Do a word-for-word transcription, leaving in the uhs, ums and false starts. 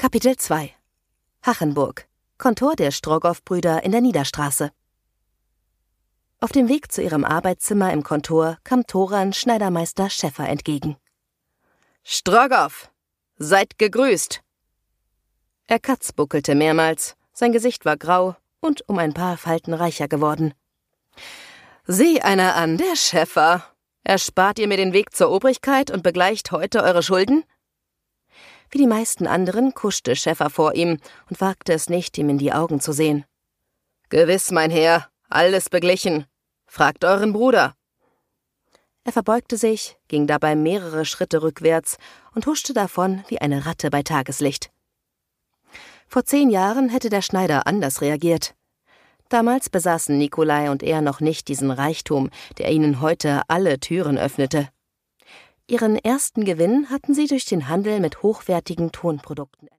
Kapitel zwei Hachenburg, Kontor der Strogoff-Brüder in der Niederstraße. Auf dem Weg zu ihrem Arbeitszimmer im Kontor kam Toran Schneidermeister Schäffer entgegen. »Strogoff, seid gegrüßt!« Er katzbuckelte mehrmals, sein Gesicht war grau und um ein paar Falten reicher geworden. »Sieh einer an, der Schäffer! Erspart ihr mir den Weg zur Obrigkeit und begleicht heute eure Schulden?« Wie die meisten anderen kuschte Schäffer vor ihm und wagte es nicht, ihm in die Augen zu sehen. »Gewiss, mein Herr, alles beglichen. Fragt euren Bruder.« Er verbeugte sich, ging dabei mehrere Schritte rückwärts und huschte davon wie eine Ratte bei Tageslicht. Vor zehn Jahren hätte der Schneider anders reagiert. Damals besaßen Nikolai und er noch nicht diesen Reichtum, der ihnen heute alle Türen öffnete. Ihren ersten Gewinn hatten sie durch den Handel mit hochwertigen Tonprodukten